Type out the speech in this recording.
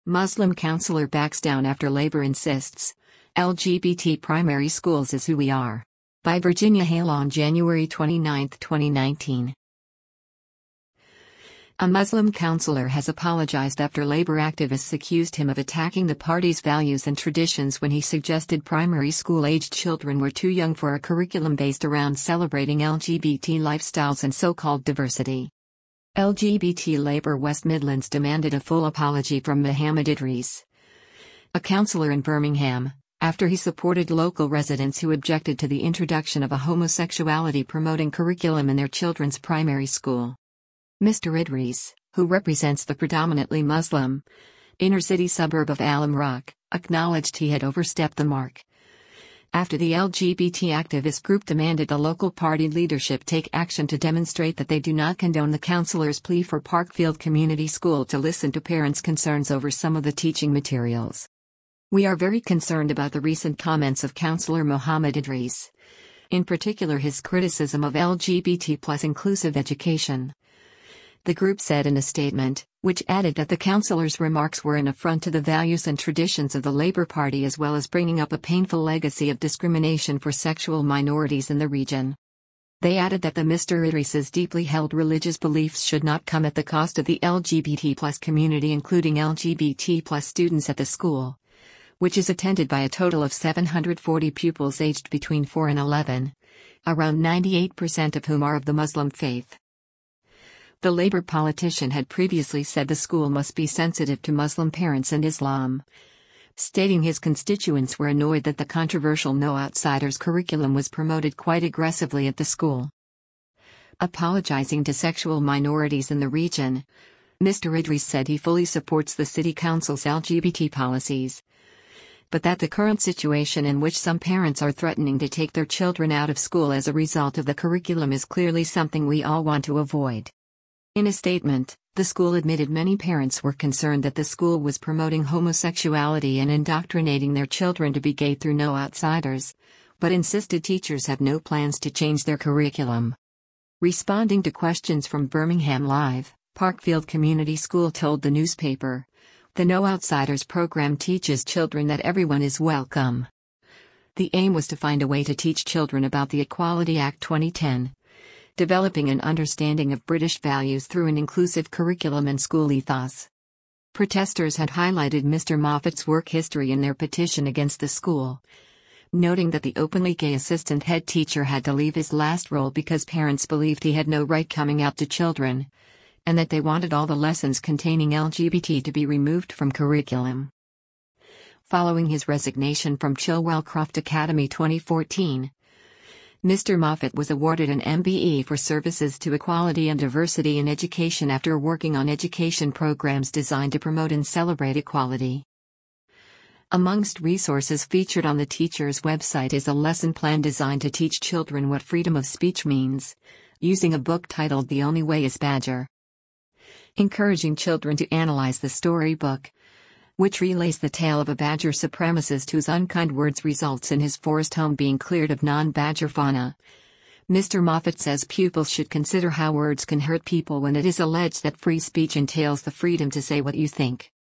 Muslim counselor backs down after Labor insists LGBT primary schools is who we are. By Virginia Hale on January 29, 2019. A Muslim counselor has apologized after Labor activists accused him of attacking the party's values and traditions when he suggested primary school-aged children were too young for a curriculum based around celebrating LGBT lifestyles and so-called diversity. LGBT Labor West Midlands demanded a full apology from Mohammed Idris, a counselor in Birmingham, after he supported local residents who objected to the introduction of a homosexuality-promoting curriculum in their children's primary school. Mr. Idris, who represents the predominantly Muslim, inner-city suburb of Al Amraq, acknowledged he had overstepped the mark. After the LGBT activist group demanded the local party leadership take action to demonstrate that they do not condone the counselor's plea for Parkfield Community School to listen to parents' concerns over some of the teaching materials. We are very concerned about the recent comments of Counselor Mohammed Idris, in particular his criticism of LGBT+ inclusive education, the group said in a statement, which added that the counselor's remarks were an affront to the values and traditions of the Labour Party as well as bringing up a painful legacy of discrimination for sexual minorities in the region. They added that the Mr. Idris's deeply held religious beliefs should not come at the cost of the LGBT+ community, including LGBT+ students at the school, which is attended by a total of 740 pupils aged between 4 and 11, around 98% of whom are of the Muslim faith. The Labour politician had previously said the school must be sensitive to Muslim parents and Islam, stating his constituents were annoyed that the controversial No Outsiders curriculum was promoted quite aggressively at the school. Apologizing to sexual minorities in the region, Mr. Idris said he fully supports the City Council's LGBT policies, but that the current situation in which some parents are threatening to take their children out of school as a result of the curriculum is clearly something we all want to avoid. In a statement, the school admitted many parents were concerned that the school was promoting homosexuality and indoctrinating their children to be gay through No Outsiders, but insisted teachers have no plans to change their curriculum. Responding to questions from Birmingham Live, Parkfield Community School told the newspaper, "The No Outsiders program teaches children that everyone is welcome. The aim was to find a way to teach children about the Equality Act 2010. Developing an understanding of British values through an inclusive curriculum and school ethos." Protesters had highlighted Mr. Moffat's work history in their petition against the school, noting that the openly gay assistant head teacher had to leave his last role because parents believed he had no right coming out to children, and that they wanted all the lessons containing LGBT to be removed from curriculum. Following his resignation from Chilwell Croft Academy 2014, Mr. Moffat was awarded an MBE for services to equality and diversity in education after working on education programs designed to promote and celebrate equality. Amongst resources featured on the teacher's website is a lesson plan designed to teach children what freedom of speech means, using a book titled The Only Way is Badger. Encouraging children to analyze the storybook, which relays the tale of a badger supremacist whose unkind words results in his forest home being cleared of non-badger fauna. Mr. Moffat says pupils should consider how words can hurt people when it is alleged that free speech entails the freedom to say what you think.